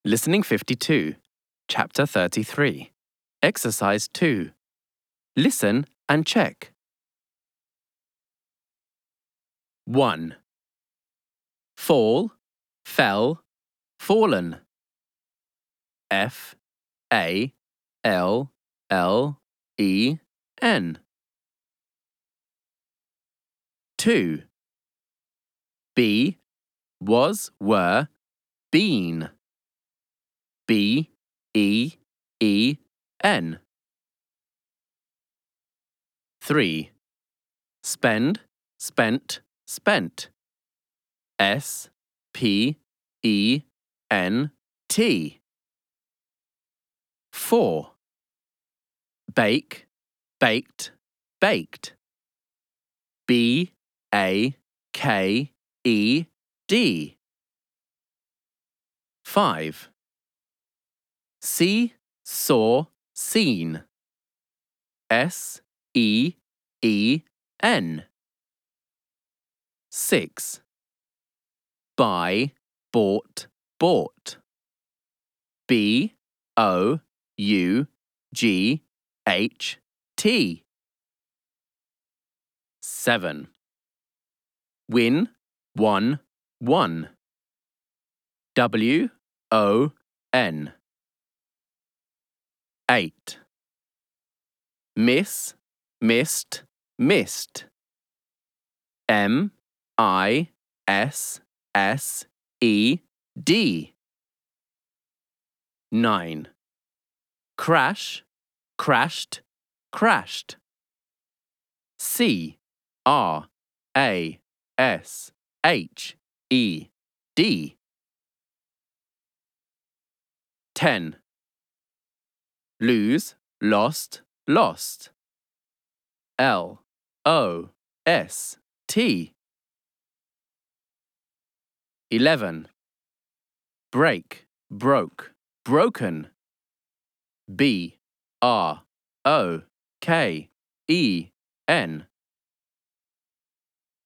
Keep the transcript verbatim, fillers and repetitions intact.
Listening fifty-two, Chapter thirty-three. Exercise two. Listen and check. one. Fall, fell, fallen. F A L L E N. two. Be, was, were, been. B E E N. three. Spend, spent, spent. S P E N T. four. Bake, baked, baked. B A K E D. five. See, saw, seen. S E E N. six. Buy, bought, bought. B O U G H T. seven. Win, won, won. W O N. eight. Miss, missed, missed. M I S S E D. nine. Crash, crashed, crashed. C R A S H E D. ten. Lose, lost, lost. L O S T. eleven. Break, broke, broken. B R O K E N.